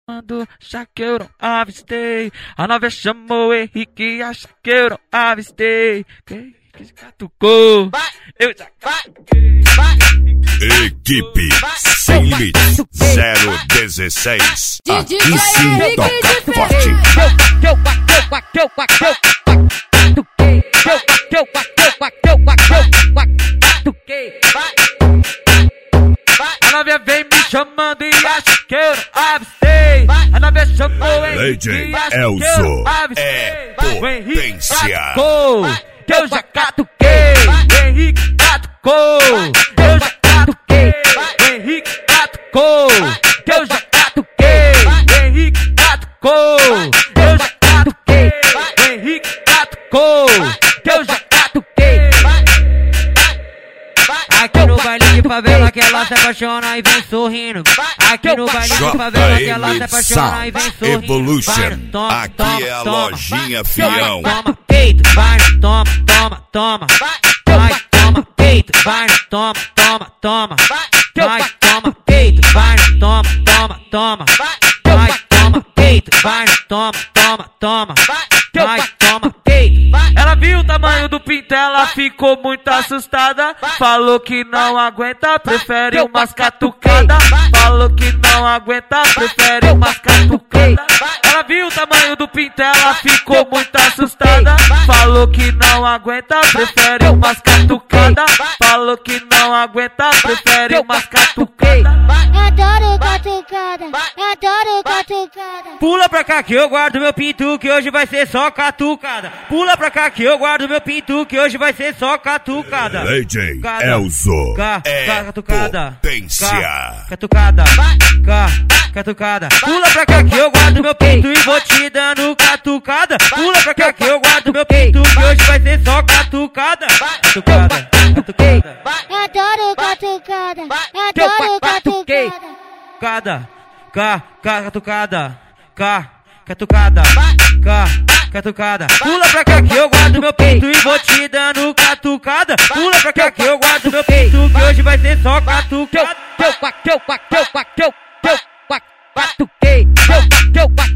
Quando já que eu não avistei, a nova chamou o Henrique, acha que eu não avistei. Quem que catucou? Eu já catuquei. Equipe Sem Limites 016. Aqui sim toca forte. A novinha vem me chamando e acha que eu não avistei. A novinha chamou o Henrique e acha que eu não avistei. O Henrique catucou, que eu já catuquei. O Henrique catucou, eu já catuquei. O Henrique catucou, que eu já catuquei. O Henrique catucou, eu já catuquei. O Henrique catucou, que eu já catuquei. Aqui no baile de favela que ela se apaixona e vem sorrindo. Aqui no baile de favela que ela se apaixona e vem sorrindo. Evolution, aqui é a lojinha fião. Toma peito, vai, toma, toma, toma. Vai, toma peito, vai, toma, toma, toma. Vai, toma peito, vai, toma, toma, toma. Vai, toma peito, vai, toma, toma, toma. Vai, toma peito. Ela viu o tamanho do pinto, ela ficou muito assustada. Falou que não aguenta, prefere umas catucadas. Falou que não aguenta, prefere umas catucadas. Ela viu o tamanho do pinto, ela ficou muito assustada. Falou que não aguenta, prefere umas catucadas. Falou que não aguenta, prefere umas catucadas. Adoro catucada, adoro catucada. Pula pra cá que eu guardo meu pinto, que hoje vai ser só catucada. Pula pra cá que eu guardo meu pinto, que hoje vai ser só catucada. DJ Elzo é potência. Catucada, catucada. Pula pra cá que eu guardo meu pinto e vou te dando catucada. Pula pra cá que eu guardo meu pinto, que hoje vai ser só catucada. Catucada, catucada. Adoro catucada, adoro catucada. Catucada, catucada, catucada. Pula pra cá que eu guardo meu peito e vou te dando catucada. Pula pra cá que eu guardo meu peito, que hoje vai ser só catucada. Catuquei,